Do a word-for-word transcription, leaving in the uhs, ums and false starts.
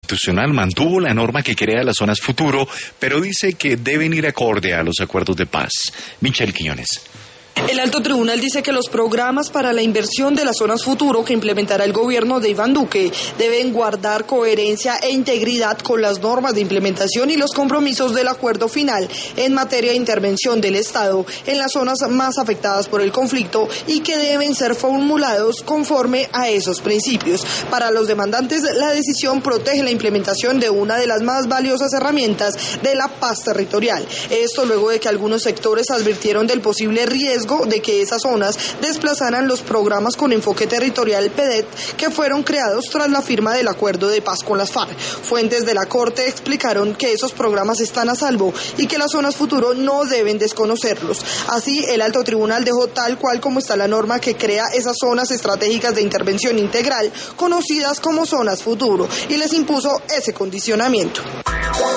Constitucional mantuvo la norma que crea las zonas futuro, pero dice que deben ir acorde a los acuerdos de paz. Michelle Quiñones. El alto tribunal dice que los programas para la inversión de las zonas futuro que implementará el gobierno de Iván Duque deben guardar coherencia e integridad con las normas de implementación y los compromisos del acuerdo final en materia de intervención del Estado en las zonas más afectadas por el conflicto y que deben ser formulados conforme a esos principios. Para los demandantes, la decisión protege la implementación de una de las más valiosas herramientas de la paz territorial. Esto luego de que algunos sectores advirtieron del posible riesgo de que esas zonas desplazaran los programas con enfoque territorial P E D E T que fueron creados tras la firma del acuerdo de paz con las FARC. Fuentes de la Corte explicaron que esos programas están a salvo y que las zonas futuro no deben desconocerlos. Así, el alto tribunal dejó tal cual como está la norma que crea esas zonas estratégicas de intervención integral, conocidas como zonas futuro, y les impuso ese condicionamiento.